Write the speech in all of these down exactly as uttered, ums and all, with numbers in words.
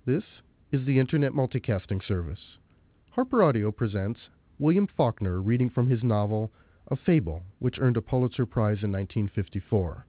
This is the Internet Multicasting Service. Harper Audio presents William Faulkner reading from his novel, A Fable, which earned a Pulitzer Prize in nineteen fifty-four.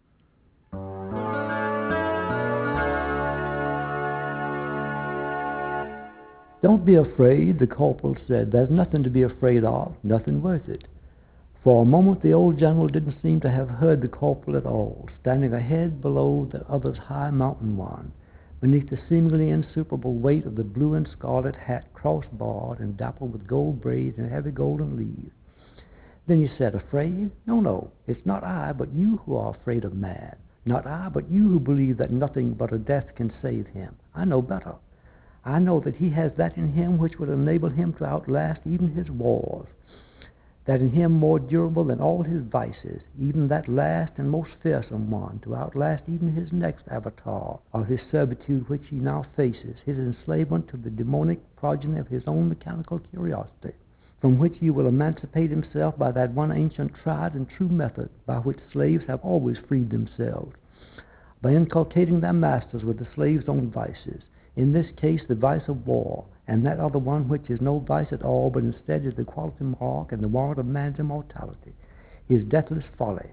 "Don't be afraid," the corporal said. "There's nothing to be afraid of, nothing worth it." For a moment the old general didn't seem to have heard the corporal at all, standing a head below the other's high mountain one, beneath the seemingly insuperable weight of the blue and scarlet hat cross-barred and dappled with gold braids and heavy golden leaves. Then he said, "Afraid? No, no, it's not I, but you who are afraid of man. Not I, but you who believe that nothing but a death can save him. I know better. I know that he has that in him which would enable him to outlast even his wars, that in him more durable than all his vices, even that last and most fearsome one, to outlast even his next avatar of his servitude which he now faces, his enslavement to the demonic progeny of his own mechanical curiosity, from which he will emancipate himself by that one ancient tried and true method by which slaves have always freed themselves, by inculcating their masters with the slaves' own vices, in this case the vice of war, and that other one which is no vice at all, but instead is the quality mark and the warrant of man's immortality, his deathless folly.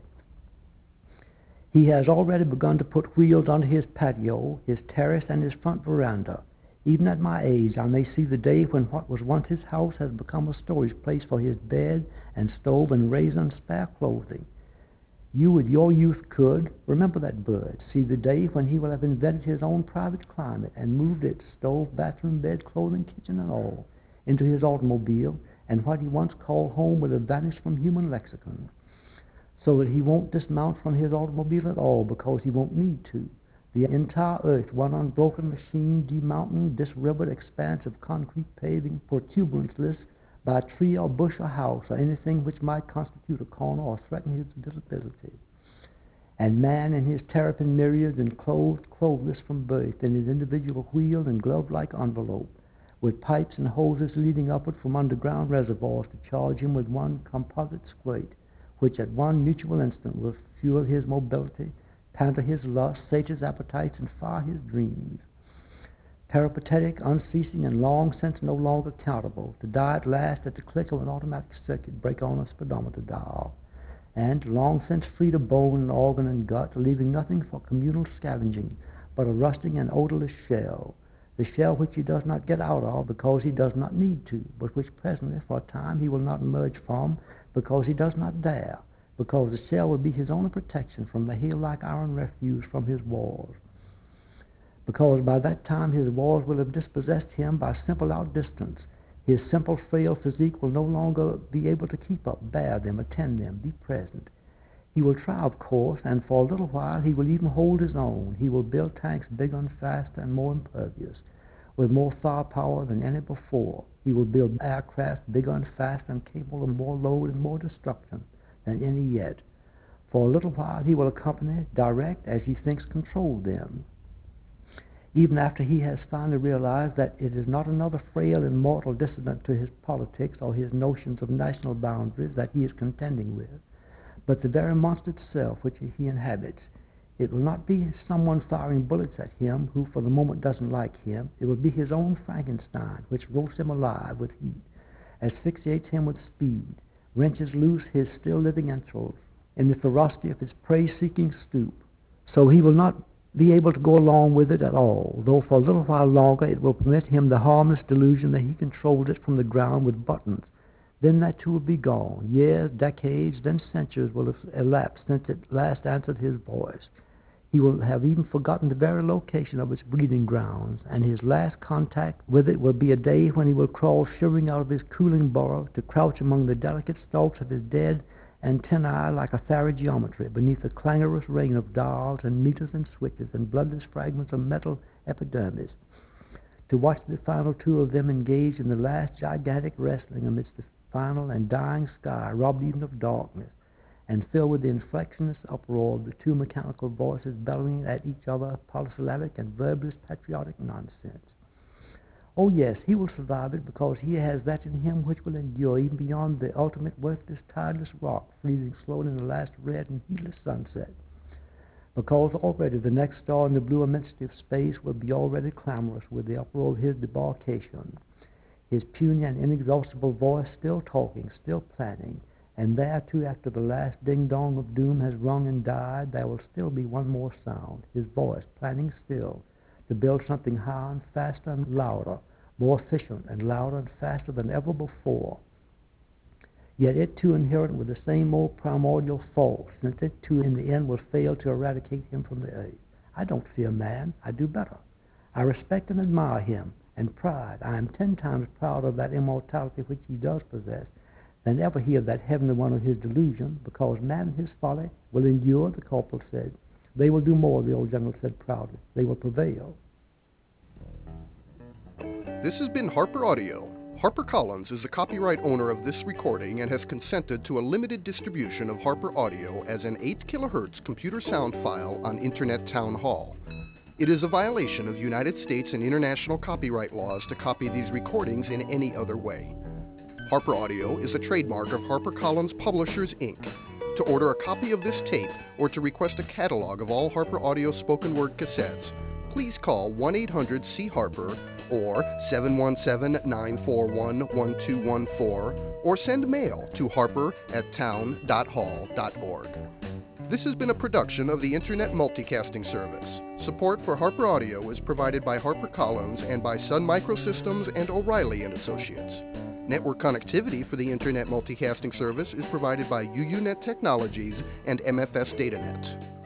He has already begun to put wheels under his patio, his terrace, and his front veranda. Even at my age, I may see the day when what was once his house has become a storage place for his bed and stove and razor and spare clothing. You with your youth could, remember that bird, see the day when he will have invented his own private climate and moved its stove, bathroom, bed, clothing, kitchen, and all into his automobile, and what he once called home will have vanished from human lexicon, so that he won't dismount from his automobile at all because he won't need to. The entire earth, one unbroken machine, demounting this rivered expanse of concrete paving, protuberanceless by a tree or bush or house or anything which might constitute a corner or threaten his visibility. And man in his terrapin myriads and clothed, clothless from birth, in his individual wheeled and glove-like envelope, with pipes and hoses leading upward from underground reservoirs to charge him with one composite squirt, which at one mutual instant will fuel his mobility, pamper his lust, sate his appetites, and fire his dreams. Peripatetic, unceasing, and long since no longer countable, to die at last at the click of an automatic circuit breaker on a speedometer dial, and long since free to bone and organ and gut, leaving nothing for communal scavenging but a rusting and odorless shell, the shell which he does not get out of because he does not need to, but which presently for a time he will not emerge from because he does not dare, because the shell will be his only protection from the hail-like iron refuse from his wars, because by that time his wars will have dispossessed him by simple outdistance. His simple, frail physique will no longer be able to keep up, bear them, attend them, be present. He will try, of course, and for a little while he will even hold his own. He will build tanks bigger and faster and more impervious, with more firepower than any before. He will build aircraft bigger and faster and capable of more load and more destruction than any yet. For a little while he will accompany, direct, as he thinks control them, even after he has finally realized that it is not another frail and mortal dissident to his politics or his notions of national boundaries that he is contending with, but the very monster itself which he inhabits. It will not be someone firing bullets at him who for the moment doesn't like him. It will be his own Frankenstein, which roasts him alive with heat, asphyxiates him with speed, wrenches loose his still-living entrails in the ferocity of his prey-seeking stoop. So he will not be able to go along with it at all, though for a little while longer it will permit him the harmless delusion that he controls it from the ground with buttons. Then that too will be gone. Years, decades, then centuries will have elapsed since it last answered his voice. He will have even forgotten the very location of its breeding grounds, and his last contact with it will be a day when he will crawl shivering out of his cooling burrow to crouch among the delicate stalks of his dead antennae like a fairy geometry beneath the clangorous rain of dials and meters and switches and bloodless fragments of metal epidermis, to watch the final two of them engaged in the last gigantic wrestling amidst the final and dying sky, robbed even of darkness, and filled with the inflectionless uproar of the two mechanical voices bellowing at each other polysyllabic and verbless patriotic nonsense. Oh yes, he will survive it because he has that in him which will endure even beyond the ultimate worthless, tideless rock, freezing slowly in the last red and heatless sunset. because already the next star in the blue immensity of space will be already clamorous with the uproar of his debarkation, his puny and inexhaustible voice still talking, still planning, and there too, after the last ding-dong of doom has rung and died, there will still be one more sound, his voice, planning still, to build something higher and faster and louder, more efficient and louder and faster than ever before. Yet it too inherent with the same old primordial fault, since it too in the end will fail to eradicate him from the earth. I don't fear man, I do better. I respect and admire him, and pride, I am ten times prouder of that immortality which he does possess, than ever he of that heavenly one of his delusion, because man and his folly will endure, the corporal said. They will do more, the old general said proudly. They will prevail. This has been Harper Audio. HarperCollins is the copyright owner of this recording and has consented to a limited distribution of Harper Audio as an eight kilohertz computer sound file on Internet Town Hall. It is a violation of United States and international copyright laws to copy these recordings in any other way. Harper Audio is a trademark of HarperCollins Publishers, Incorporated. To order a copy of this tape or to request a catalog of all Harper Audio spoken word cassettes, please call one eight hundred C Harper or seven one seven, nine four one, one two one four or send mail to harper at town dot hall dot org. This has been a production of the Internet Multicasting Service. Support for Harper Audio is provided by HarperCollins and by Sun Microsystems and O'Reilly and Associates. Network connectivity for the Internet Multicasting Service is provided by U U Net Technologies and M F S DataNet.